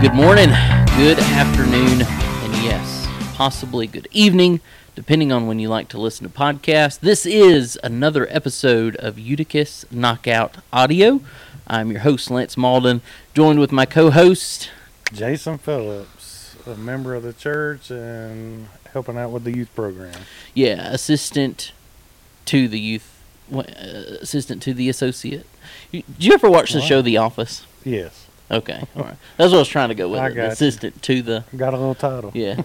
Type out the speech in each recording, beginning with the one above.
Good morning, good afternoon, and yes, possibly good evening, depending on when you like to listen to podcasts. This is another episode of Eutychus Knockout Audio. I'm your host, Lance Malden, joined with my co-host, Jason Phillips, a member of the church and helping out with the youth program. Yeah, assistant to the associate. Did you ever watch the show The Office? Yes. Okay, all right. That's what I was trying to go with. I The got assistant to the... Got a little title. Yeah,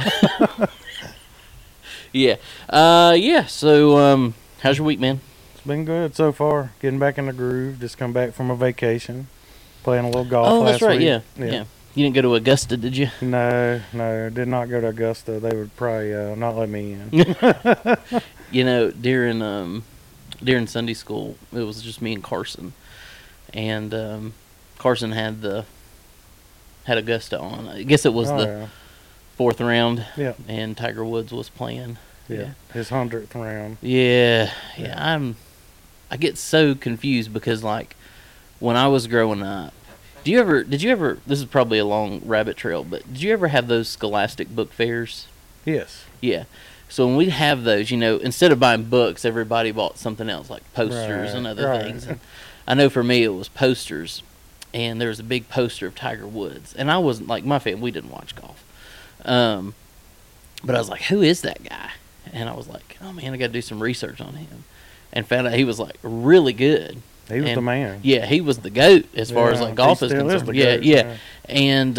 yeah. Yeah. So, how's your week, man? It's been good so far. Getting back in the groove. Just come back from a vacation. Playing a little golf last week. Oh, that's right, yeah. You didn't go to Augusta, did you? No, did not go to Augusta. They would probably not let me in. You know, during Sunday school, it was just me and Carson. And Carson had Augusta on. I guess it was the fourth round. Yeah. And Tiger Woods was playing. Yeah. His 100th round. Yeah. I get so confused because, like, when I was growing up, did you ever, this is probably a long rabbit trail, but did you ever have those Scholastic book fairs? Yes. Yeah. So when we'd have those, you know, instead of buying books, everybody bought something else, like posters and other things. And I know for me it was posters, and there was a big poster of Tiger Woods. And I wasn't, like, my family, we didn't watch golf. But I was like, who is that guy? And I was like, oh, man, I got to do some research on him. And found out he was, like, really good. He was the man. Yeah, he was the GOAT as far as, like, golf is concerned. Yeah. And,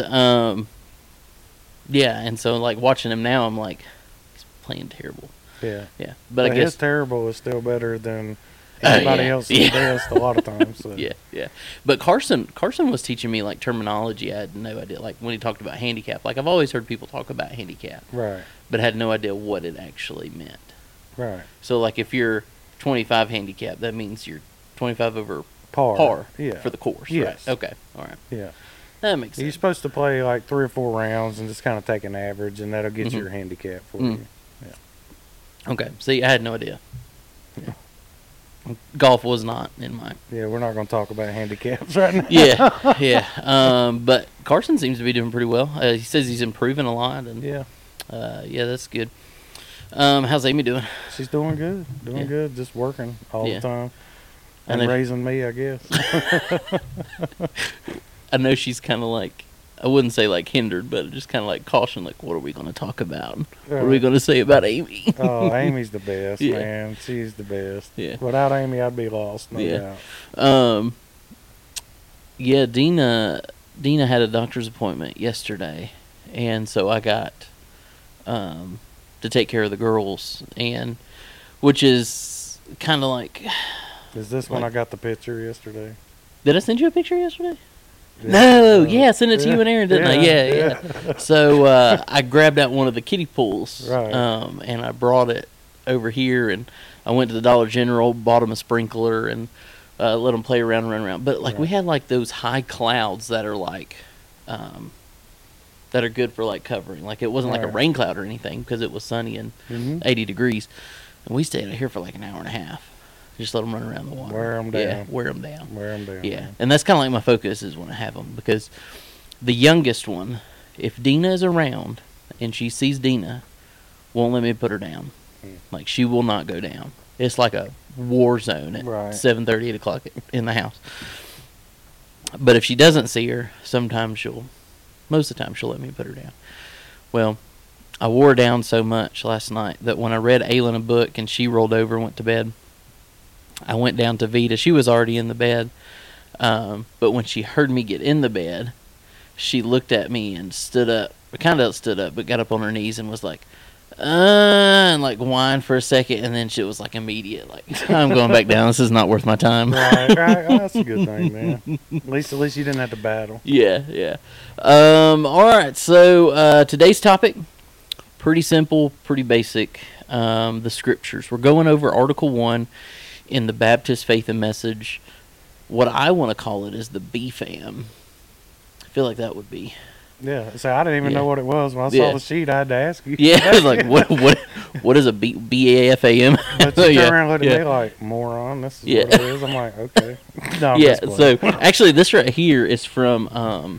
and so, like, watching him now, I'm like, he's playing terrible. Yeah. Yeah. But I guess his terrible is still better than anybody else's best a lot of times. So. Yeah. But Carson was teaching me, like, terminology I had no idea. Like, when he talked about handicap. Like, I've always heard people talk about handicap. Right. But had no idea what it actually meant. Right. So, like, if you're 25 handicap, that means you're 25 over par for the course, yes. Right? Okay, all right. Yeah. That makes sense. You're supposed to play, like, 3 or 4 rounds and just kind of take an average, and that'll get your handicap for you. Yeah. Okay. See, I had no idea. Yeah. Golf was not in my... Yeah, we're not going to talk about handicaps right now. Yeah. But Carson seems to be doing pretty well. He says he's improving a lot. And yeah, that's good. How's Amy doing? She's doing good. Good. Just working all the time. And raising me, I guess. I know she's kind of like... I wouldn't say, like, hindered, but just kind of, like, caution, like, what are we going to talk about? What are we going to say about Amy? Oh, Amy's the best, man. She's the best. Yeah. Without Amy, I'd be lost, no doubt. Yeah, Dina had a doctor's appointment yesterday, and so I got to take care of the girls, and which is kind of like... Is this when I got the picture yesterday? Did I send you a picture yesterday? Yeah. No, I sent it to you and Aaron, didn't I? Yeah. So I grabbed out one of the kiddie pools, and I brought it over here, and I went to the Dollar General, bought them a sprinkler, and let them play around and run around. But, like, we had, like, those high clouds that are, like, that are good for, like, covering. Like, it wasn't like a rain cloud or anything because it was sunny and 80 degrees. And we stayed out here for, like, an hour and a half. Just let them run around the water. Wear them down. Yeah, wear them down. Yeah, man. And that's kind of like my focus is when I have them, because the youngest one, if Dina is around and she sees Dina, won't let me put her down. Like, she will not go down. It's like a war zone at 7:30, 8 o'clock in the house. But if she doesn't see her, most of the time she'll let me put her down. Well, I wore her down so much last night that when I read Aylin a book and she rolled over and went to bed, I went down to Vita. She was already in the bed. But when she heard me get in the bed, she looked at me and stood up. Kind of stood up, but got up on her knees and was like, and, like, whined for a second. And then she was, like, immediate. Like, I'm going back down. This is not worth my time. Right. Oh, that's a good thing, man. At least you didn't have to battle. Yeah. All right. So today's topic, pretty simple, pretty basic. The scriptures. We're going over Article 1 in the Baptist Faith and Message. What I want to call it is the BFAM. I feel like that would be. Yeah, so I didn't even know what it was. When I saw the sheet, I had to ask you. Yeah, I was like, what is a BAFAM? But you turn around and look at me like, moron, this is what it is. I'm like, okay. No, so actually this right here is from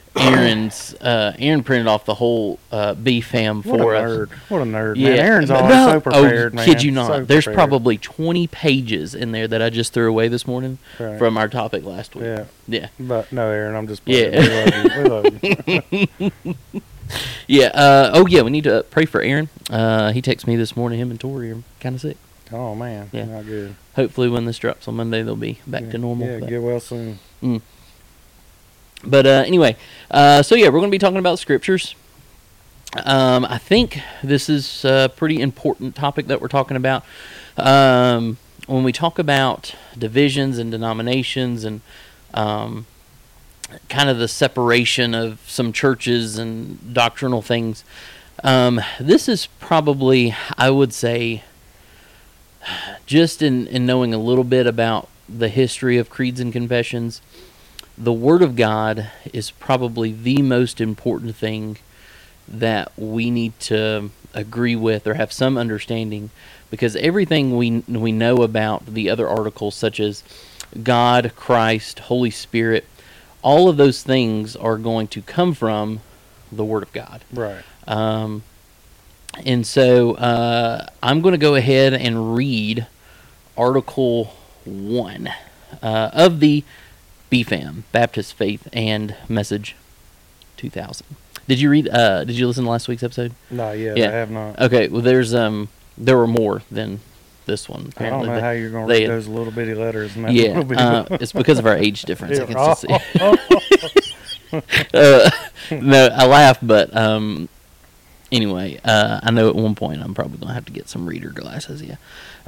Aaron printed off the whole BFAM What a for us. nerd. What a nerd, Yeah, man. Aaron's but always so prepared, man. Kid you not. So There's prepared. probably 20 pages in there that I just threw away this morning Right. from our topic last week. Yeah. Yeah. But no, Aaron, I'm just Yeah. playing. We love you. Yeah. Yeah, we need to pray for Aaron. He texted me this morning. Him and Tori are kind of sick. Oh, man. Yeah. Not good. Hopefully when this drops on Monday, they'll be back to normal. Yeah, but- get well soon. But anyway, so yeah, we're going to be talking about scriptures. I think this is a pretty important topic that we're talking about. When we talk about divisions and denominations and kind of the separation of some churches and doctrinal things, this is probably, I would say, just in knowing a little bit about the history of creeds and confessions, the Word of God is probably the most important thing that we need to agree with or have some understanding, because everything we know about the other articles, such as God, Christ, Holy Spirit, all of those things are going to come from the Word of God. Right. And so I'm going to go ahead and read Article 1 of the BFAM, Baptist Faith and Message 2000. Did you read? Did you listen to last week's episode? Not yet. Yeah. I have not. Okay. Well, there were more than this one. I don't Apparently. know how you're going to read those little bitty letters. And that Yeah, little bitty it's because of our age difference. I can Yeah. still see. No, I laugh, but anyway, I know at one point I'm probably gonna have to get some reader glasses. Yeah.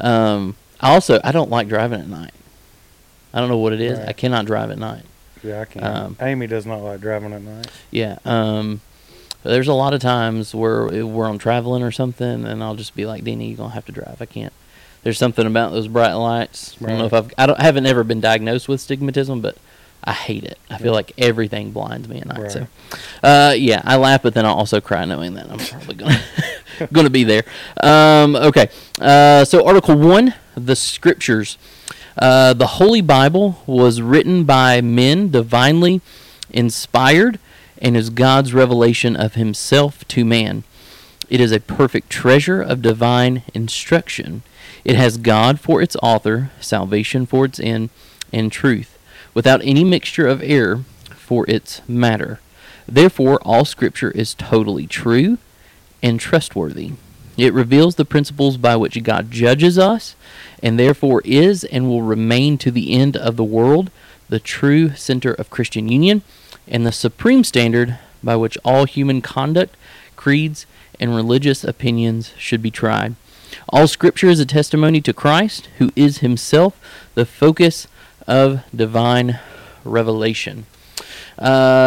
I don't like driving at night. I don't know what it is. Right. I cannot drive at night. Yeah, I can't. Amy does not like driving at night. Yeah. There's a lot of times where I'm traveling or something, and I'll just be like, "Deanie, you're gonna have to drive. I can't." There's something about those bright lights. I don't know if I haven't ever been diagnosed with stigmatism, but I hate it. I feel like everything blinds me at night. Right. So, yeah, I laugh, but then I also cry knowing that I'm probably gonna be there. Okay. So Article 1, the Scriptures. The Holy Bible was written by men divinely inspired and is God's revelation of Himself to man. It is a perfect treasure of divine instruction. It has God for its author, salvation for its end, and truth, without any mixture of error for its matter. Therefore, all Scripture is totally true and trustworthy. It reveals the principles by which God judges us, and therefore is and will remain to the end of the world the true center of Christian union and the supreme standard by which all human conduct, creeds, and religious opinions should be tried. All Scripture is a testimony to Christ, who is Himself the focus of divine revelation. What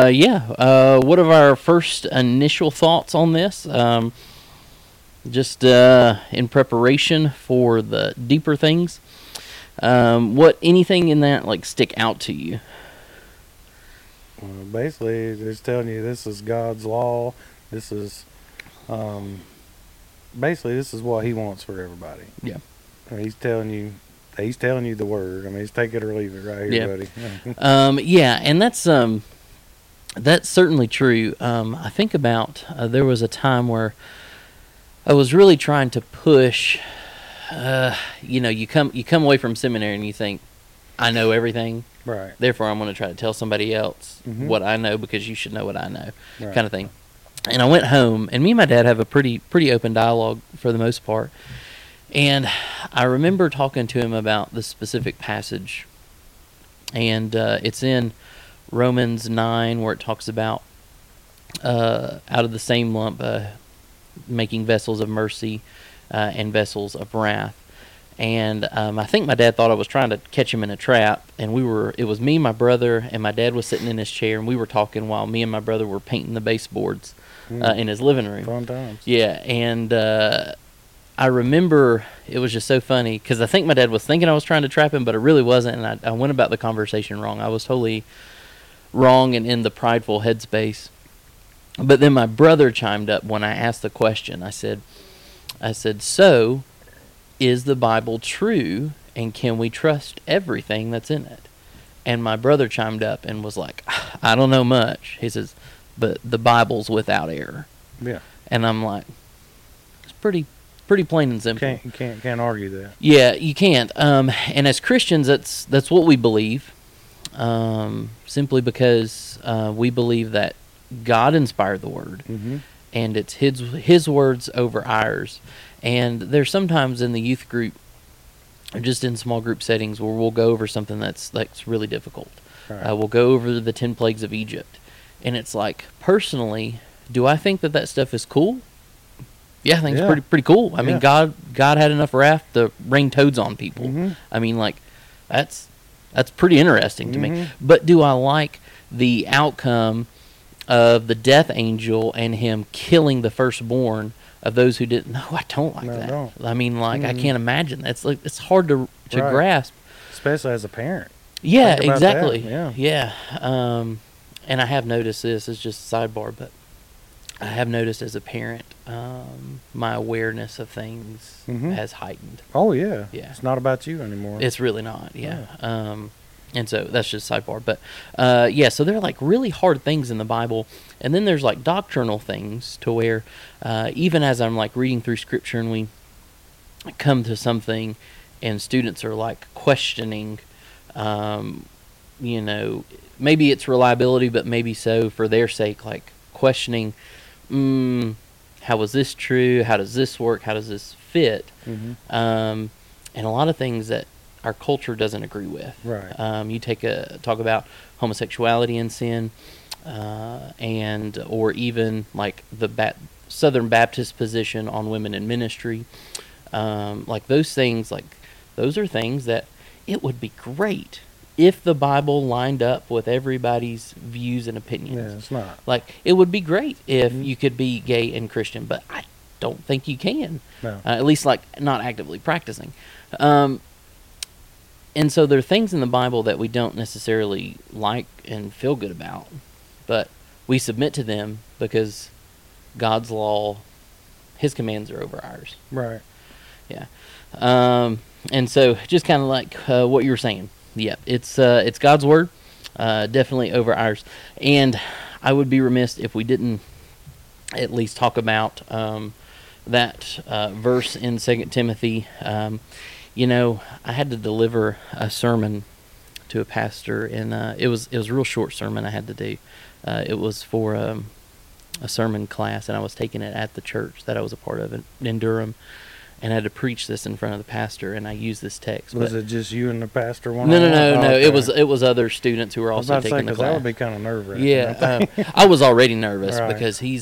are our first initial thoughts on this? Just in preparation for the deeper things. Anything in that like stick out to you? Basically, it's telling you this is God's law. This is, basically, this is what He wants for everybody. Yeah. I mean, He's telling you the word. I mean, it's take it or leave it right here, buddy. Yeah, and that's certainly true. I think about there was a time where I was really trying to push. You come away from seminary and you think, I know everything. Right. Therefore, I'm going to try to tell somebody else Mhm. what I know because you should know what I know, Right. kind of thing. And I went home, and me and my dad have a pretty open dialogue for the most part. And I remember talking to him about this specific passage, and it's in Romans 9 where it talks about out of the same lump making vessels of mercy and vessels of wrath. And I think my dad thought I was trying to catch him in a trap, and it was me, my brother, and my dad was sitting in his chair, and we were talking while me and my brother were painting the baseboards in his living room. Fun times. Yeah, and I remember it was just so funny because I think my dad was thinking I was trying to trap him, but it really wasn't, and I went about the conversation wrong. I was totally wrong and in the prideful headspace. But then my brother chimed up when I asked the question. I said, so is the Bible true, and can we trust everything that's in it? And my brother chimed up and was like, I don't know much. He says, but the Bible's without error. Yeah. And I'm like, it's pretty plain and simple. Can't argue that. Yeah, you can't. And as Christians, that's what we believe. Simply because we believe that God inspired the Word, Mm-hmm. and it's His words over ours. And there's sometimes in the youth group, or just in small group settings, where we'll go over something that's really difficult. Right. We'll go over the 10 plagues of Egypt, and it's like, personally, do I think that stuff is cool? Yeah, I think it's pretty cool. I mean, God had enough wrath to rain toads on people. Mm-hmm. I mean, like, that's pretty interesting to me. Mm-hmm. But do I like the outcome of the death angel and him killing the firstborn of those who didn't? No, I don't like that. Don't. I mean, like, Mm-hmm. I can't imagine. That's like, it's hard to Right. grasp. Especially as a parent. Yeah, Think about exactly. that, Yeah. And I have noticed this. It's just a sidebar, but I have noticed as a parent, my awareness of things Mhm. has heightened. Oh, yeah. Yeah. It's not about you anymore. It's really not. Yeah. And so that's just a sidebar. But so there are like really hard things in the Bible, and then there's like doctrinal things to where even as I'm like reading through Scripture and we come to something, and students are like questioning, maybe it's reliability, but maybe so for their sake, like questioning, how is this true? How does this work? How does this fit? Mm-hmm. And a lot of things that our culture doesn't agree with. Right. You talk about homosexuality and sin, or even like the Southern Baptist position on women in ministry. Like those things, those are things that it would be great if the Bible lined up with everybody's views and opinions. Yeah, it's not. Like, it would be great if Mhm. you could be gay and Christian, but I don't think you can. No. At least, like, not actively practicing. And so there are things in the Bible that we don't necessarily like and feel good about, but we submit to them because God's law, His commands are over ours. Right. Yeah. And so just kind of like what you were saying. Yeah, it's God's word, definitely over ours. And I would be remiss if we didn't at least talk about that verse in 2 Timothy. I had to deliver a sermon to a pastor, and it was a real short sermon I had to do. It was for a sermon class, and I was taking it at the church that I was a part of in Durham. And I had to preach this in front of the pastor, and I used this text. Was it just you and the pastor? No. Okay. It was other students who were also taking the class. That would be kind of nerve-wracking. Yeah, I was already nervous Right. because he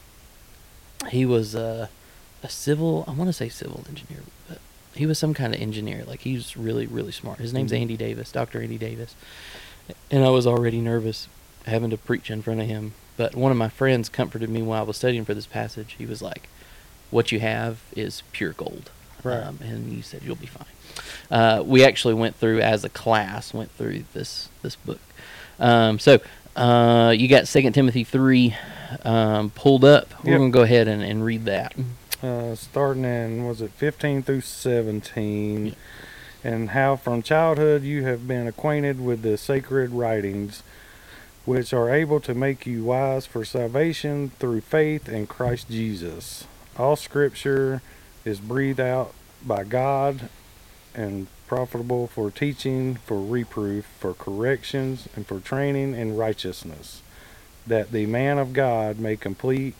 was a civil. I want to say civil engineer, but he was some kind of engineer. Like, he was really, really smart. His name's Andy Davis, Dr. Andy Davis, and I was already nervous having to preach in front of him. But one of my friends comforted me while I was studying for this passage. He was like, what you have is pure gold. Right. And you said you'll be fine. We actually went through, as a class, this book. So you got 2 Timothy 3 pulled up. We're Yep. going to go ahead and read that. Starting in, 15 through 17, and how from childhood you have been acquainted with the sacred writings, which are able to make you wise for salvation through faith in Christ Jesus. All Scripture is breathed out by God and profitable for teaching, for reproof, for corrections, and for training in righteousness, that the man of God may be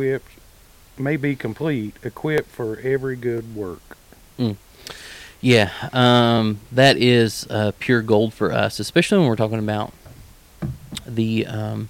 complete, equipped for every good work. Yeah, that is pure gold for us, especially when we're talking about the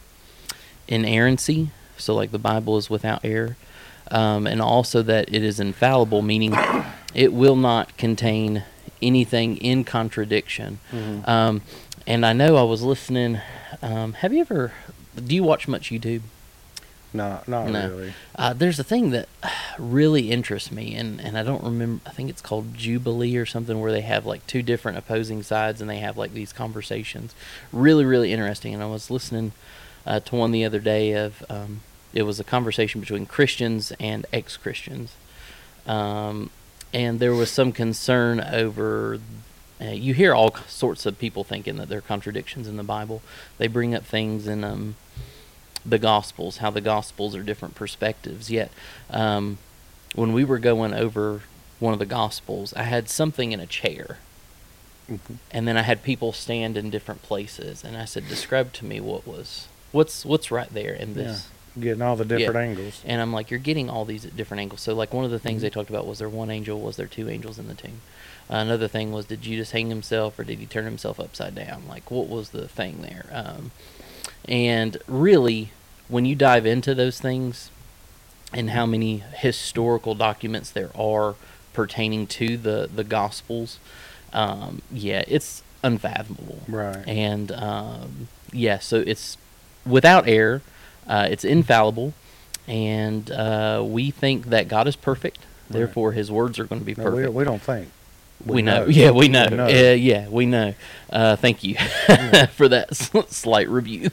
inerrancy. So, like, the Bible is without error. And also that it is infallible, meaning it will not contain anything in contradiction. Mm-hmm. And I know I was listening. Do you watch much YouTube? Not No. really. There's a thing that really interests me, and I don't remember. I think it's called Jubilee or something, where they have like two different opposing sides, and they have like these conversations. Really, really interesting. And I was listening to one the other day of. It was a conversation between Christians and ex-Christians. And there was some concern over you hear all sorts of people thinking that there are contradictions in the Bible. They bring up things in the Gospels, how the Gospels are different perspectives. Yet, when we were going over one of the Gospels, I had something in a chair. Mm-hmm. And then I had people stand in different places, and I said, "Describe to me what's right there in this." Getting all the different angles. And I'm like, "You're getting all these at different angles." So, like, one of the things they talked about was there one angel, was there two angels in the tomb? Another thing was, did Judas hang himself or did he turn himself upside down? Like, what was the thing there? And really, when you dive into those things and how many historical documents there are pertaining to the Gospels, it's unfathomable. Right. And so it's without error, it's infallible, and we think that God is perfect. Therefore, His words are going to be perfect. No, we don't think. We know. Yeah, we know. We know. Thank you for that slight rebuke.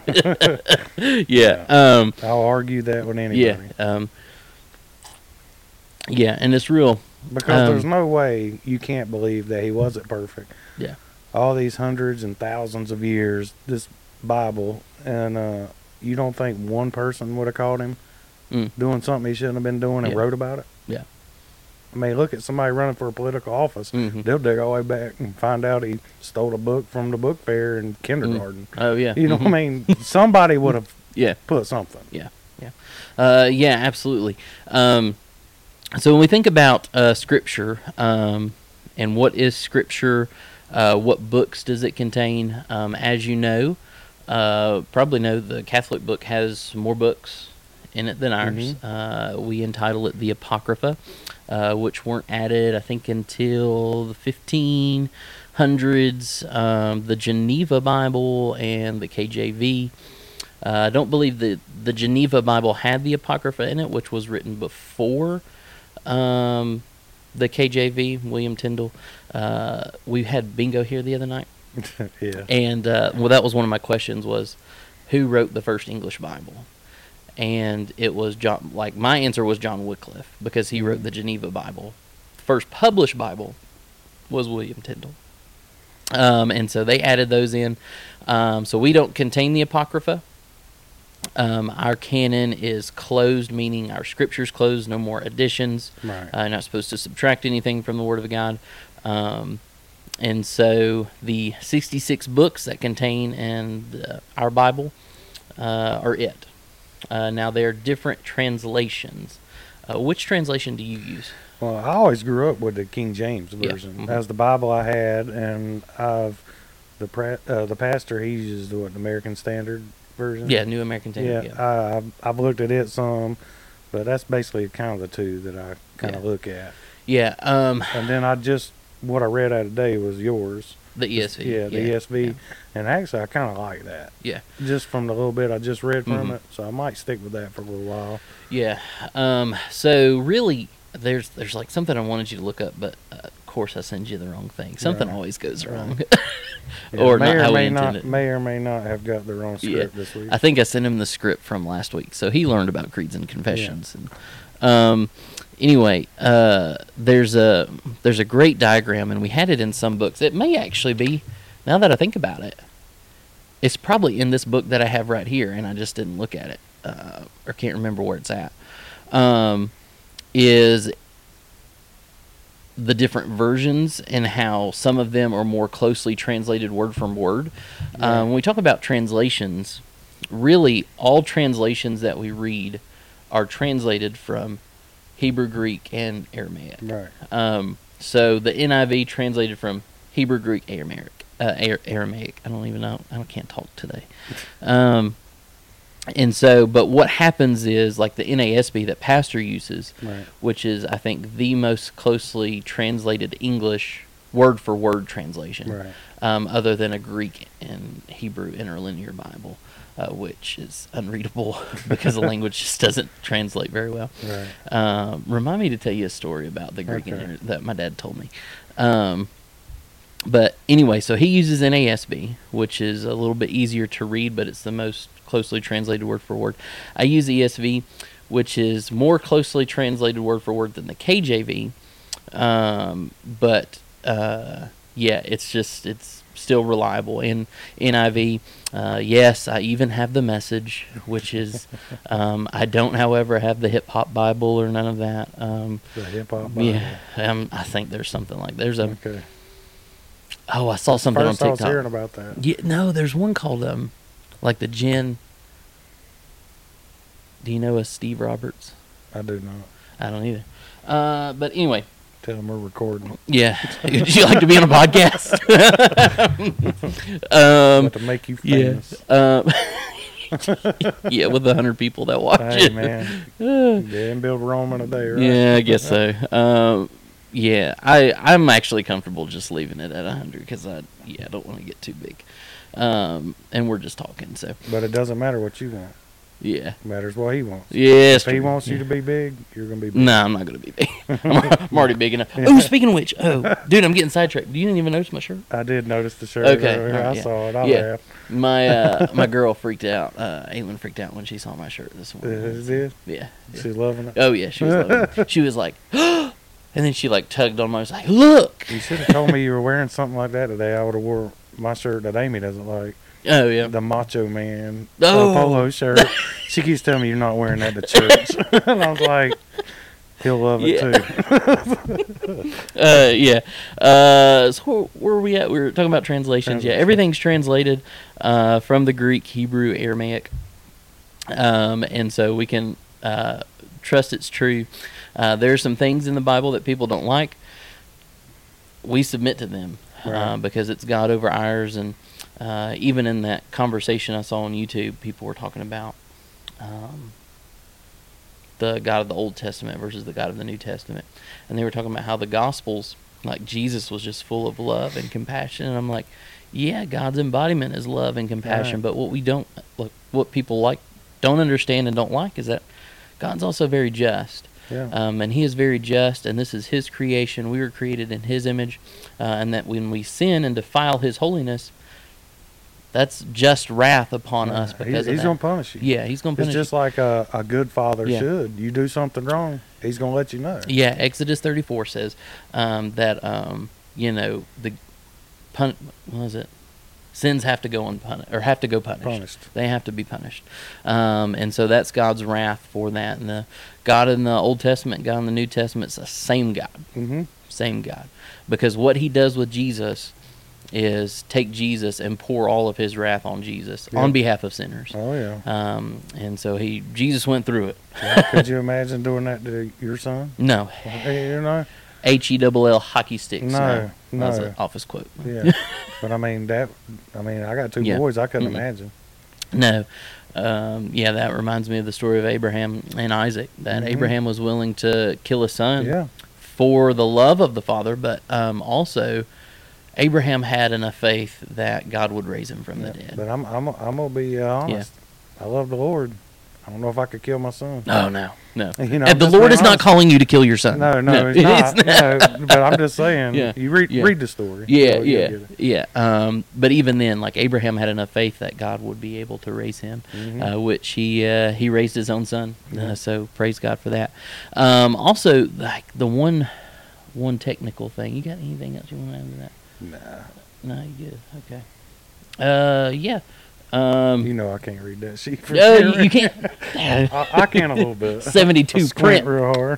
I'll argue that with anybody. And it's real. Because there's no way you can't believe that he wasn't perfect. Yeah. All these hundreds and thousands of years, this Bible, and you don't think one person would have caught him doing something he shouldn't have been doing and wrote about it? Yeah. I mean, look at somebody running for a political office. Mm-hmm. They'll dig all the way back and find out he stole a book from the book fair in kindergarten. Oh, yeah. You know what I mean? Somebody would have put something. Yeah. Absolutely. So when we think about Scripture and what is Scripture, what books does it contain? As you know, probably know the Catholic book has more books in it than ours. Mm-hmm. We entitle it the Apocrypha, which weren't added, I think, until the 1500s. The Geneva Bible and the KJV. I don't believe that the Geneva Bible had the Apocrypha in it, which was written before the KJV, William Tyndale. We had bingo here the other night. Yeah. And, that was one of my questions was, who wrote the first English Bible? And it was John, like, my answer was John Wycliffe, because he wrote the Geneva Bible. The first published Bible was William Tyndale. And so they added those in. So we don't contain the Apocrypha. Our canon is closed, meaning our Scripture's closed, no more additions. Right. Not supposed to subtract anything from the Word of God. And so the 66 books that contain in our Bible are it. Now, there are different translations. Which translation do you use? Well, I always grew up with the King James version. Yeah. Mm-hmm. That's the Bible I had, and the pastor, he uses the American Standard version. Yeah, New American Standard. Yeah, I've looked at it some, but that's basically kind of the two that I kind of look at. Yeah. And then what I read out today was yours. The ESV. Yeah, the ESV. Yeah. And actually, I kind of like that. Yeah. Just from the little bit I just read from it, so I might stick with that for a little while. Yeah. So really, there's like something I wanted you to look up, but of course I send you the wrong thing. Something always goes wrong. Or not how we intended. May or may not have got the wrong script this week. I think I sent him the script from last week, so he learned about creeds and confessions. And anyway, there's a great diagram, and we had it in some books. It may actually be, now that I think about it, it's probably in this book that I have right here, and I just didn't look at it, or can't remember where it's at. Is the different versions and how some of them are more closely translated word from word. When we talk about translations, really all translations that we read are translated from Hebrew, Greek, and Aramaic. Right. So the NIV translated from Hebrew, Greek, Aramaic. I don't even know. I can't talk today. And so, but what happens is, like the NASB that Pastor uses, which is, I think, the most closely translated English word-for-word translation, other than a Greek and Hebrew interlinear Bible, which is unreadable because the language just doesn't translate very well. Right. Remind me to tell you a story about the Greek that my dad told me. But anyway, so he uses NASB, which is a little bit easier to read, but it's the most closely translated word for word. I use ESV, which is more closely translated word for word than the KJV, but yeah, it's still reliable. And NIV, yes, I even have the Message, which is, I don't, however, have the Hip Hop Bible or none of that. The hip hop Bible. Yeah, I think there's something like there's a. Okay. Oh, I saw something First on I was TikTok. hearing about that. Yeah, no, there's one called like the Gin. Do you know a Steve Roberts? I do not. I don't either. But anyway, Tell them we're recording. yeah. Would you like to be on a podcast? But to make you Yeah. famous. Yeah, with 100 people that watch Hey, it. man. You didn't build Rome in a day, right? Yeah, I guess so. Yeah, I'm actually comfortable just leaving it at 100 because I don't want to get too big. And we're just talking, so But it doesn't matter what you want. yeah. It matters what he wants. Yeah, If he wants you to be big, you're going to be big. No, I'm not going to be big. I'm already big enough. Oh, speaking of which, dude, I'm getting sidetracked. You didn't even notice my shirt? I did notice the shirt. Okay, earlier. alright, I yeah. saw it. I Yeah. laughed. My girl freaked out. Aileen freaked out when she saw my shirt this morning. Is it? Yeah. She's loving it. Oh, yeah, she was loving it. She was like, and then she like tugged on my, was like, look. You should have told me you were wearing something like that today. I would have wore my shirt that Amy doesn't like. Oh, yeah. The Macho Man Oh. polo shirt. She keeps telling me you're not wearing that to church. And I was like, he'll love it Yeah. too. Yeah. So where are we at? We were talking about translations. Yeah, Translation. everything's translated from the Greek, Hebrew, Aramaic, and so we can trust it's true. There are some things in the Bible that people don't like. We submit to them Right. because it's God over ours, and even in that conversation I saw on YouTube, people were talking about the God of the Old Testament versus the God of the New Testament. And they were talking about how the Gospels, like Jesus was just full of love and compassion. And I'm like, yeah, God's embodiment is love and compassion. Right. But what we don't, like, what people don't understand and don't like is that God's also very just. Yeah. And he is very just, and this is his creation. We were created in his image. And that when we sin and defile his holiness, that's just wrath upon us because he's of going that. to punish you. Yeah, he's going to It's punish just like a good father Yeah. should. You do something wrong, he's going to let you know. Yeah, Exodus 34 says that the what was it? Sins have to go unpunished, or have to go punished. They have to be punished, and so that's God's wrath for that. And the God in the Old Testament, God in the New Testament, it's the same God, same God, because what He does with Jesus is take Jesus and pour all of His wrath on Jesus on behalf of sinners. Oh, yeah. And so Jesus went through it. Could you imagine doing that to your son? No. You know? HELL hockey sticks. No. That's an office quote. Yeah. But I mean, I got two Yeah. boys. I couldn't Mm-mm. imagine. No. Yeah, that reminds me of the story of Abraham and Isaac, that Mhm. Abraham was willing to kill his son Yeah. for the love of the father, but also Abraham had enough faith that God would raise him from the dead. But I'm gonna be honest. I love the Lord. I don't know if I could kill my son. Oh, no. You know, And I'm the just Lord being is not honest. calling you to kill your son. No, it's not. No, but I'm just saying. Yeah. You read the story. Yeah, So you'll get it. yeah. But even then, like Abraham had enough faith that God would be able to raise him, which he raised his own son. Yeah. So praise God for that. Also, like the one technical thing. You got anything else you want to add to that? Nah. No, you good. Okay. Yeah. You know I can't read that sheet. For No, sure. you can't. I can a little bit. 72 I squint print. real hard.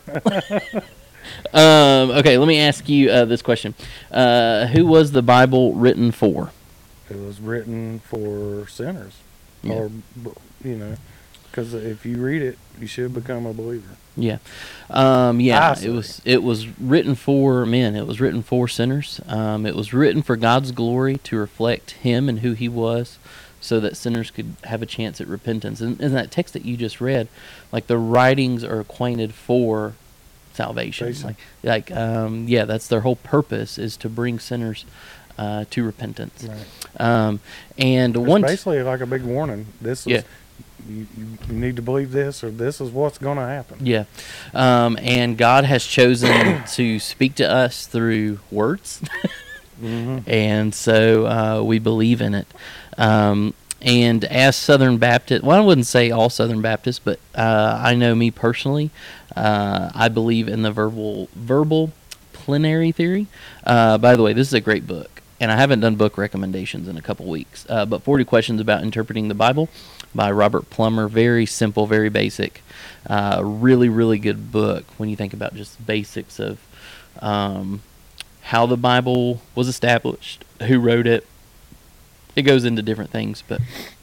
Okay, let me ask you this question. Who was the Bible written for? It was written for sinners, Yeah. or because if you read it, you should become a believer. Yeah. I It was written for men. It was written for sinners. It was written for God's glory to reflect Him and who He was, so that sinners could have a chance at repentance. And in that text that you just read, like the writings are acquainted for salvation. That's their whole purpose, is to bring sinners to repentance. Right. And It's one basically like a big warning. This is Yeah. you need to believe this, or this is what's going to happen. Yeah. And God has chosen to speak to us through words. And so we believe in it. And as Southern Baptist, well, I wouldn't say all Southern Baptists, but I know me personally, I believe in the verbal Plenary Theory. By the way, this is a great book, and I haven't done book recommendations in a couple weeks. But 40 Questions About Interpreting the Bible by Robert Plummer. Very simple, very basic. Really, really good book when you think about just basics of how the Bible was established, who wrote it. It goes into different things, but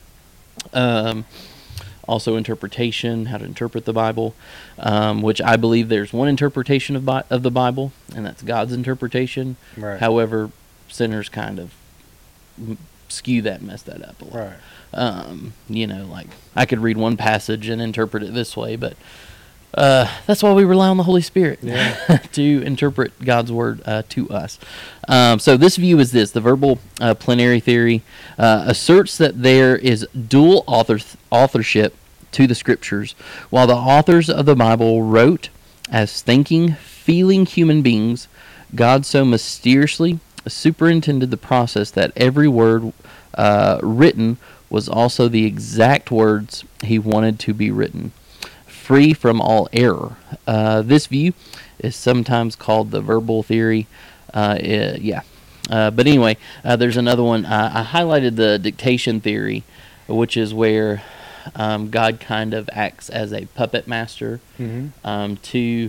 also interpretation, how to interpret the Bible, which I believe there's one interpretation of the Bible, and that's God's interpretation. Right. However, sinners kind of skew that and mess that up a lot. Right. Like I could read one passage and interpret it this way, but that's why we rely on the Holy Spirit to interpret God's word to us. So this view is this: the verbal plenary theory asserts that there is dual authorship to the Scriptures, while the authors of the Bible wrote as thinking, feeling human beings. God so mysteriously superintended the process that every word written was also the exact words He wanted to be written, free from all error. This view is sometimes called the verbal theory. But anyway, there's another one. I highlighted the dictation theory, which is where God kind of acts as a puppet master to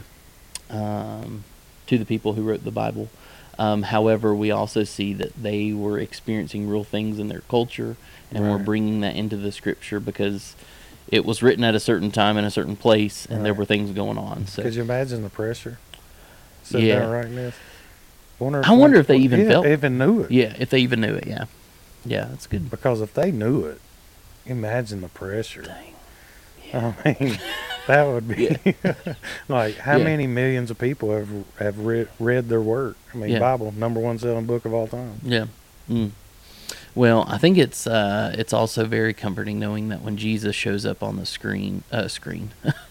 the people who wrote the Bible. However, we also see that they were experiencing real things in their culture, and were bringing that into the Scripture because it was written at a certain time in a certain place, and there were things going on. So, could you imagine the pressure? Sit down writing this. I wonder if they even felt even knew it. Yeah, if they even knew it. Yeah, that's good. Because if they knew it, imagine the pressure. Dang. Yeah. I mean, that would be like how many millions of people have read their work. I mean, Bible, #1 selling book of all time. Yeah. Well, I think it's also very comforting knowing that when Jesus shows up on the screen. Daddy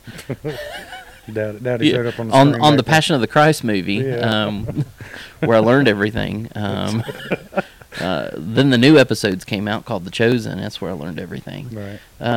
showed up on the screen. On the Passion of the Christ movie, where I learned everything. Then the new episodes came out called The Chosen. That's where I learned everything. Right.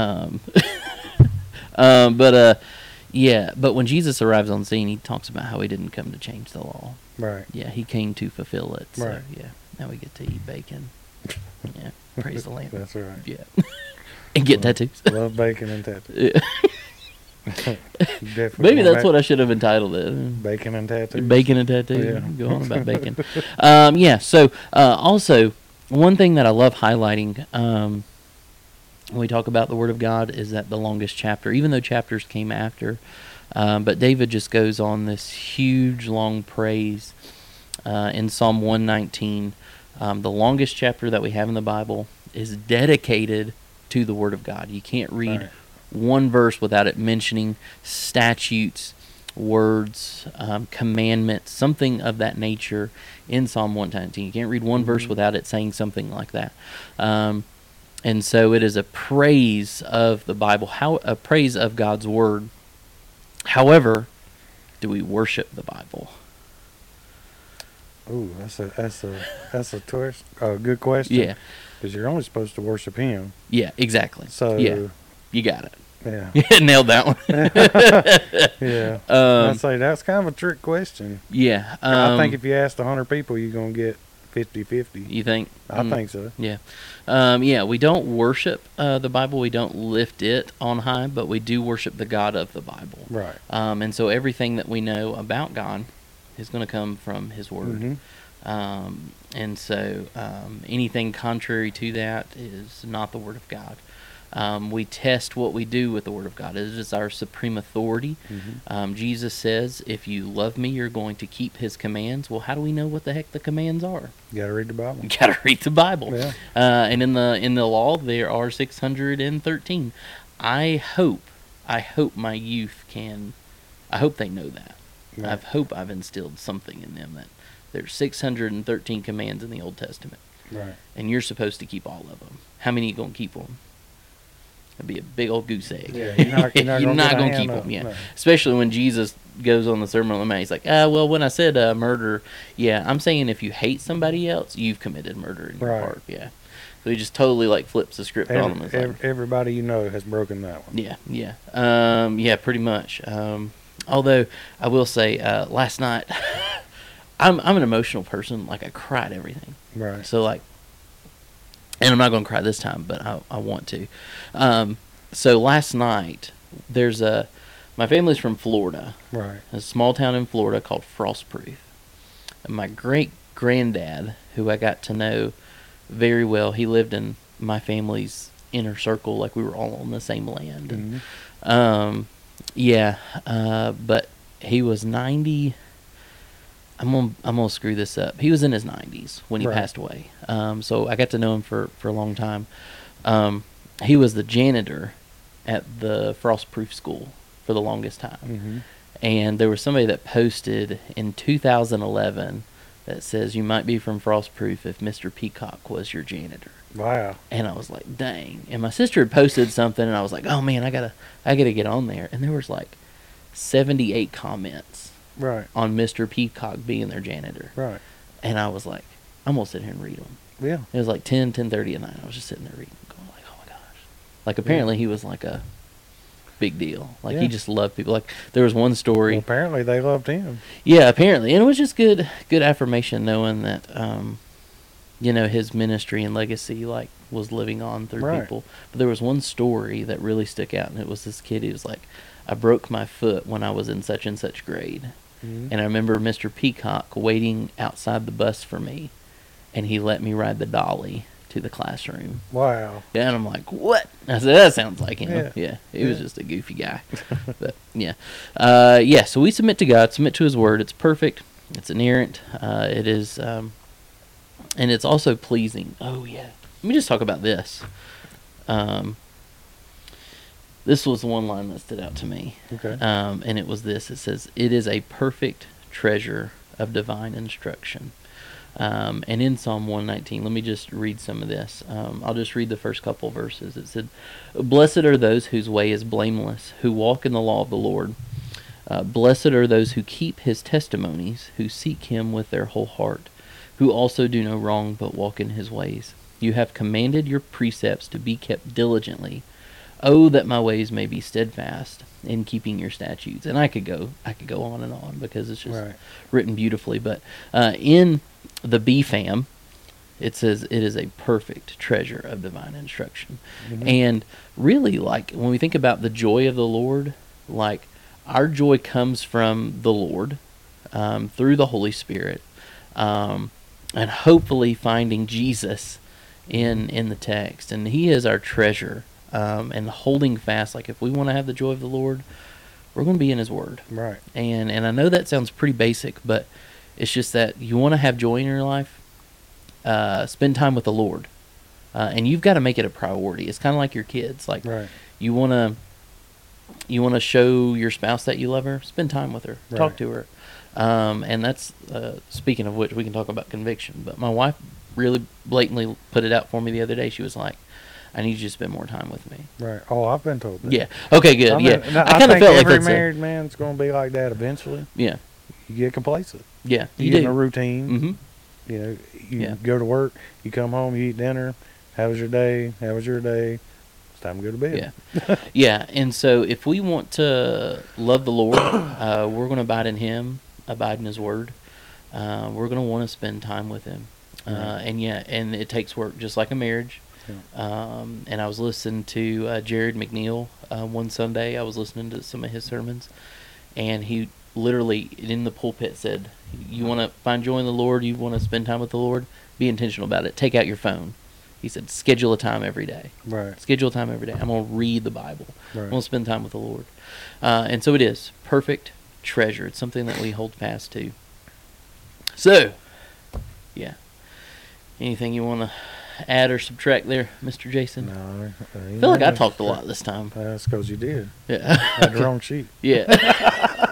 But when Jesus arrives on scene, he talks about how he didn't come to change the law. Right. Yeah, he came to fulfill it. So, right. Yeah, now we get to eat bacon. Yeah, praise the Lamb. That's right. Yeah. And get tattoos. Love bacon and tattoos. Yeah. Maybe that's what I should have entitled it. Bacon and tattoos. Bacon and tattoos. Yeah. Go on about bacon. So also, one thing that I love highlighting when we talk about the Word of God is that the longest chapter, even though chapters came after, but David just goes on this huge, long praise in Psalm 119. The longest chapter that we have in the Bible is dedicated to the Word of God. You can't read one verse without it mentioning statutes, words, commandments, something of that nature in Psalm 119. You can't read one verse without it saying something like that. And so it is a praise of the Bible, a praise of God's Word. However, do we worship the Bible? Ooh, that's a twist. Good question. Yeah, because you're only supposed to worship Him. Yeah, exactly. So you got it. Yeah, nailed that one. Yeah, I'd say that's kind of a trick question. Yeah, I think if you asked 100 people, you're gonna get 50-50. You think? I think so. Yeah, we don't worship the Bible. We don't lift it on high, but we do worship the God of the Bible. Right. And so everything that we know about God is going to come from His Word. And so anything contrary to that is not the Word of God. We test what we do with the Word of God. It is our supreme authority. Jesus says, if you love me, you're going to keep His commands. Well, how do we know what the heck the commands are? You got to read the Bible. You got to read the Bible. Yeah. And in the law, there are 613. I hope my youth I hope they know that. Right. I hope I've instilled something in them that there's 613 commands in the Old Testament. Right. And you're supposed to keep all of them. How many are you going to keep them? It'd be a big old goose egg. Yeah, you're not going to gonna keep them. Yeah, no. Especially when Jesus goes on the Sermon on the Mount. He's like, well, when I said murder, I'm saying if you hate somebody else, you've committed murder in your heart. Yeah. So he just totally flips the script on them. Everybody you know has broken that one. Yeah. Pretty much. Although I will say, last night I'm an emotional person. Like, I cry at everything. Right. So, like, and I'm not going to cry this time, but I want to. So last night, my family's from Florida. Right. A small town in Florida called Frostproof. And my great-granddad, who I got to know very well, he lived in my family's inner circle, like we were all on the same land. And, but he was 90. I'm gonna screw this up. He was in his 90s when he passed away. So I got to know him for a long time. He was the janitor at the Frostproof school for the longest time. And there was somebody that posted in 2011 that says, "You might be from Frostproof if Mr. Peacock was your janitor." Wow. And I was like, dang. And my sister had posted something, and I was like, oh man, I gotta get on there. And there was like 78 comments Right. on Mr. Peacock being their janitor. Right. And I was like, I'm gonna sit here and read them. Yeah. It was like 10:30 at night. I was just sitting there reading, going like, oh my gosh. Like, apparently he was like a big deal. Like, he just loved people. Like, there was one story. Well, apparently they loved him. Yeah, apparently. And it was just good affirmation knowing that, his ministry and legacy, like, was living on through people. But there was one story that really stuck out, and it was this kid who was like, I broke my foot when I was in such and such grade. And I remember Mr. Peacock waiting outside the bus for me, and he let me ride the dolly to the classroom. Wow. Yeah, and I'm like, what? I said, that sounds like him. Yeah. He was just a goofy guy. But, yeah. So we submit to God, submit to His Word. It's perfect. It's inerrant. It is, and it's also pleasing. Oh, yeah. Let me just talk about this. This was the one line that stood out to me. Okay. And it was this. It says, it is a perfect treasure of divine instruction. And in Psalm 119, let me just read some of this. I'll just read the first couple verses. It said, blessed are those whose way is blameless, who walk in the law of the Lord. Blessed are those who keep His testimonies, who seek Him with their whole heart, who also do no wrong but walk in His ways. You have commanded your precepts to be kept diligently. Oh, that my ways may be steadfast in keeping your statutes. And I could go on and on because it's just written beautifully. But in the BFAM, it says it is a perfect treasure of divine instruction. And really, like, when we think about the joy of the Lord, like, our joy comes from the Lord through the Holy Spirit, and hopefully finding Jesus in the text. And He is our treasure. And holding fast, like, if we want to have the joy of the Lord, we're going to be in His Word. Right. And I know that sounds pretty basic, but it's just that you want to have joy in your life, spend time with the Lord. And you've got to make it a priority. It's kind of like your kids. Like, you want to show your spouse that you love her, spend time with her, talk to her. And that's, speaking of which, we can talk about conviction. But my wife really blatantly put it out for me the other day. She was like, I need you to spend more time with me. Right. Oh, I've been told that. Yeah. Okay, good. I kind of felt like every married man's going to be like that eventually. Yeah. You get complacent. Yeah. You get in a routine. Mm-hmm. You know, you go to work, you come home, you eat dinner. How was your day? How was your day? It's time to go to bed. Yeah. Yeah. And so if we want to love the Lord, we're going to abide in Him, abide in His Word. We're going to want to spend time with Him. And it takes work, just like a marriage. And I was listening to Jared McNeil one Sunday. I was listening to some of his sermons, and he literally in the pulpit said, you want to find joy in the Lord, you want to spend time with the Lord, be intentional about it. Take out your phone. He said, schedule a time every day. Right. Schedule a time every day. I'm going to read the Bible. Right. I'm going to spend time with the Lord. And so it is. Perfect treasure. It's something that we hold fast to. So, yeah. Anything you want to add or subtract there, Mr. Jason? No. I feel like I talked a lot this time. That's because you did. Yeah. Had the wrong sheet. Yeah.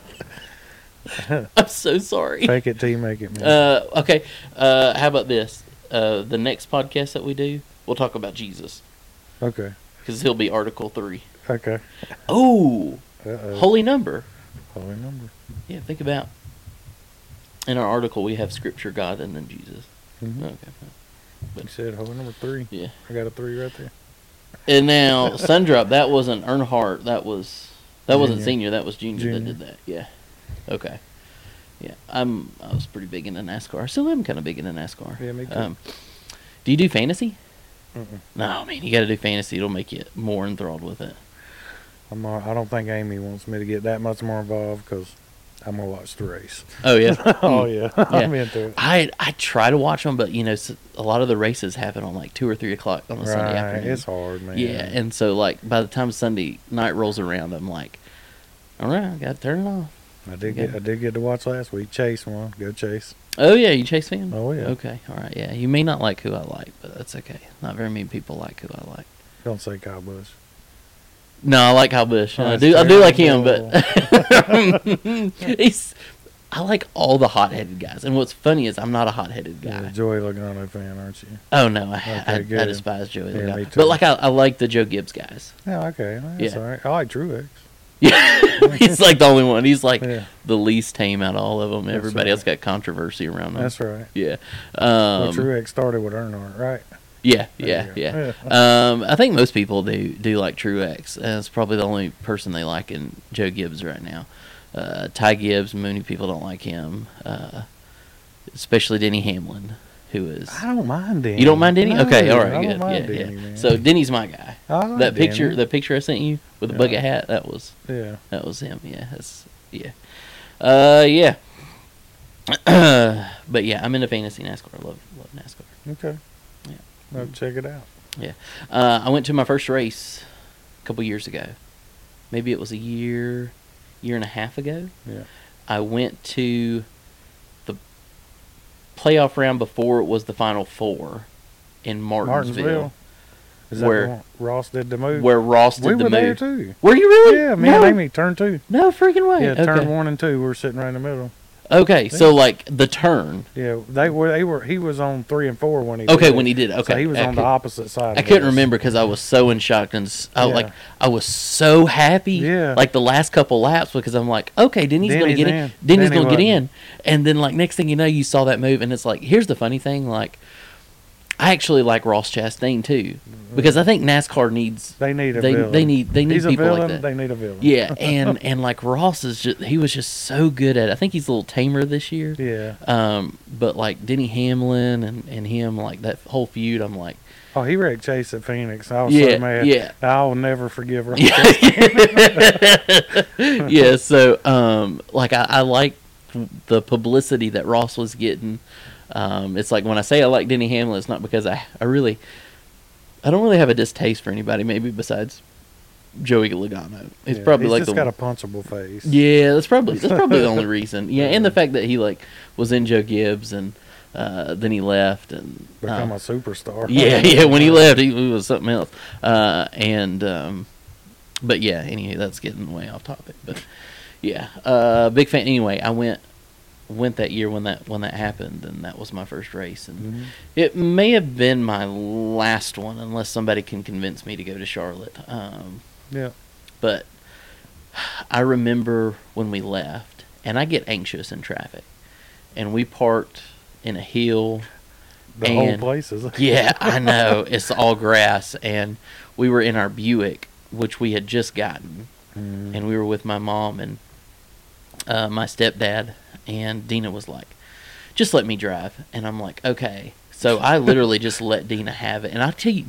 I'm so sorry. Fake it till you make it, man. Okay. How about this? The next podcast that we do, we'll talk about Jesus. Okay. Because he'll be Article 3. Okay. Oh! Uh-oh. Holy number. Holy number. Yeah, think about. In our article, we have Scripture, God, and then Jesus. Mm-hmm. Okay. You said holy number 3. Yeah. I got a 3 right there. And now, Sundrop, that wasn't Earnhardt. That wasn't Senior. That was Junior that did that. Yeah. Okay. Yeah, I was pretty big into NASCAR. I still am kind of big into NASCAR. Yeah, me too. Do you do fantasy? Mm-mm. No, man, you got to do fantasy. It'll make you more enthralled with it. I don't think Amy wants me to get that much more involved because I'm gonna watch the race. Oh yeah. Oh yeah, I'm into it. I try to watch them, but a lot of the races happen on like 2 or 3 o'clock on a Sunday afternoon. It's hard, man. Yeah, and so like by the time Sunday night rolls around, I'm like, all right, I got to turn it off. I did get to watch last week. Chase won. Go Chase. Oh yeah, you Chase fan? Oh yeah. Okay, all right, yeah. You may not like who I like, but that's okay. Not very many people like who I like. Don't say Kyle Busch. No, I like Kyle Busch. Oh, I do like him, terrible. but I like all the hot-headed guys. And what's funny is I'm not a hot-headed guy. You're a Joey Logano fan, aren't you? Oh no, Okay, I good. despise Joey Yeah, Logano. me too. But like I like the Joe Gibbs guys. Yeah, okay. That's Yeah. all right. I like Truex. Yeah, he's like the only one. He's like Yeah. the least tame out of all of them. That's Everybody right. else got controversy around them. That's right. Yeah. Well, Truex started with Earnhardt, right? Yeah, There yeah, you yeah. I think most people do like Truex. It's probably the only person they like in Joe Gibbs right now. Ty Gibbs, many people don't like him, especially Denny Hamlin, who is. I don't mind Denny. You don't mind Denny? No, Okay, all I right, don't good. mind Yeah, Denny, yeah. man. So Denny's my guy. I like That picture, Denny. I sent you with the Yeah. bucket hat, that was Yeah. him. Yeah, yeah. But yeah, I'm into fantasy NASCAR. I love NASCAR. Okay. Yeah. I'll check it out. I went to my first race a couple years ago. Maybe it was a year and a half ago. Yeah. I went to the playoff round before it was the Final Four in Martinsville, Is that Where- the one Ross did the move? where Ross did we the were there move. too. Were you really? Yeah, me no, and Amy turn 2. No freaking way. Yeah, okay. turn 1 and 2. We were sitting right in the middle. Okay, so like the turn. Yeah, they were. He was on 3 and 4 when he. Okay, did when it. he did. So Okay, he was on the opposite side. I of couldn't us. remember because I was so in shock and Yeah. I was so happy. Yeah. Like the last couple laps because I'm like, okay, Denny's gonna Denny's get in. in. Denny's Denny gonna get wasn't. in, and then like next thing you know, you saw that move, and it's like, here's the funny thing, like, I actually like Ross Chastain too because I think NASCAR needs They need a they villain. they need He's a people villain. like that. They need a villain. Yeah, and like Ross he was just so good at it. I think he's a little tamer this year. Yeah. But like Denny Hamlin and him, like that whole feud, I'm like, Oh, he wrecked Chase at Phoenix. I was Yeah, so mad. yeah. I will never forgive Ross. yeah. So like I like the publicity that Ross was getting. It's like when I say I like Denny Hamlin, it's not because I don't really have a distaste for anybody, maybe besides Joey Logano. It's Yeah, probably he's like just the got a punchable face. yeah, that's probably the only reason. Yeah, and the fact that he like was in Joe Gibbs and then he left and Become a superstar. yeah, when he left, he was something else. But yeah, anyway, that's getting way off topic. But yeah, big fan. Anyway, I went that year when that happened, and that was my first race, and Mhm. it may have been my last one, unless somebody can convince me to go to Charlotte. Yeah. But I remember when we left, and I get anxious in traffic, and we parked in a hill. The whole And- place is. Yeah, I know. It's all grass. And we were in our Buick, which we had just gotten. Mhm. And we were with my mom and my stepdad. And Dina was like, just let me drive. And I'm like, okay. So I literally just let Dina have it. And I tell you,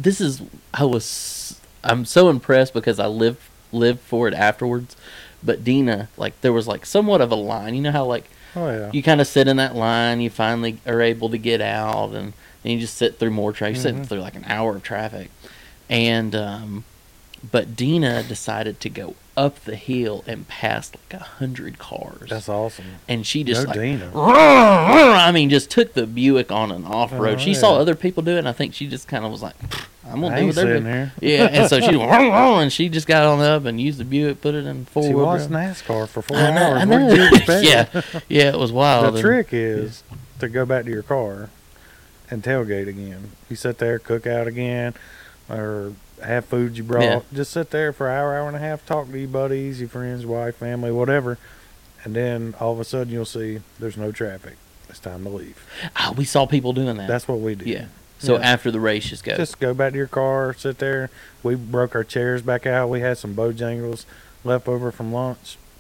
I'm so impressed because I lived for it afterwards. But Dina, like, there was like somewhat of a line. You know how like Oh yeah. you kind of sit in that line, you finally are able to get out, and then you just sit through more traffic. You sit Mhm. through like an hour of traffic. And, but Dina decided to go up the hill and past like 100 cars. That's awesome. And she just Go like, Dina. I mean, just took the Buick on an off-road. Oh, She saw yeah. other people do it, and I think she just kind of was like, I'm going I to do ain't what they're sitting doing. here. Yeah, and so she and she just got on up and used the Buick, put it in She four-wheel watched drive. NASCAR for 4 I know, hours. I What know. did you expect? yeah, it was wild. The and- trick is to go back to your car and tailgate again. You sit there, cook out again, or have food you brought. Yeah. Just sit there for an hour, hour and a half, talk to your buddies, your friends, wife, family, whatever. And then all of a sudden you'll see there's no traffic. It's time to leave. We saw people doing that. That's what we do. Yeah. So Yeah. after the race, just go. Just go back to your car, sit there. We broke our chairs back out. We had some Bojangles left over from lunch.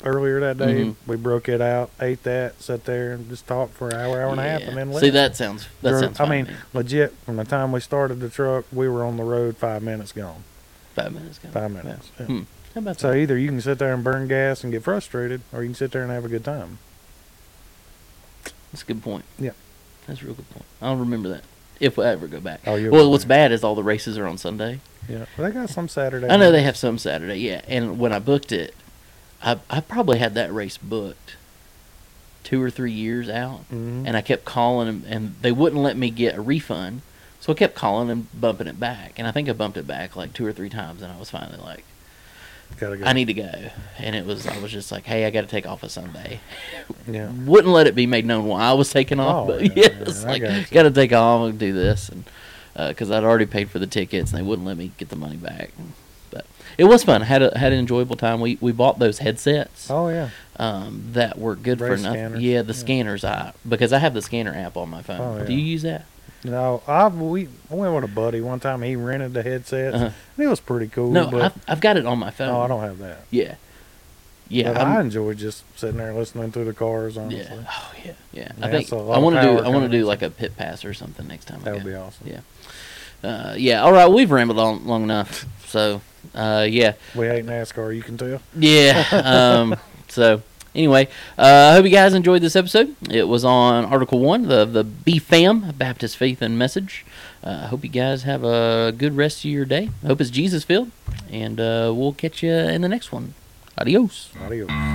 earlier that day. Mhm. We broke it out, ate that, sat there, and just talked for an hour and a half, and then left. See, that sounds I fine mean, to me. legit, from the time we started the truck, we were on the road 5 minutes gone. 5 minutes ago. 5 minutes. Yeah. Hmm. How about So that? either you can sit there and burn gas and get frustrated, or you can sit there and have a good time. That's a good point. Yeah. That's a real good point. I'll remember that if I ever go back. Oh, you'll Well, go what's back. bad is all the races are on Sunday. Yeah, well, they got some Saturday. I know they nights. have some Saturday, yeah. And when I booked it, I probably had that race booked 2 or 3 years out, Mhm. and I kept calling them, and they wouldn't let me get a refund. So I kept calling and bumping it back, and I think I bumped it back like 2 or 3 times, and I was finally like, Gotta go. I need to go. And I was just like, hey, I got to take off a Sunday. Yeah. Wouldn't let it be made known why I was taking off, Oh, but yeah, yeah, yeah, it's I like, got you. got to take off and do this, and because I'd already paid for the tickets, and they wouldn't let me get the money back. But it was fun. I had an enjoyable time. We bought those headsets Oh yeah. that were good for Race nothing. scanners. Yeah, the Yeah. scanners. Because I have the scanner app on my phone. Oh, Do yeah. you use that? No, I went with a buddy one time. He rented the headsets. Uh-huh. And it was pretty cool. No, but I've got it on my phone. no, I don't have that. Yeah, yeah, But I enjoy just sitting there listening through the cars. Honestly, yeah. Oh yeah, yeah. Yeah, I think it's a I lot of want to power do. I want to coming do in. like a pit pass or something next time. that I would go. be awesome. Yeah. Yeah. All right, we've rambled on long enough. So, yeah, We hate NASCAR. You can tell. yeah. So anyway, I hope you guys enjoyed this episode. It was on Article 1, the BFAM, Baptist Faith and Message. I hope you guys have a good rest of your day. I hope it's Jesus filled, and we'll catch you in the next one. Adios. Adios.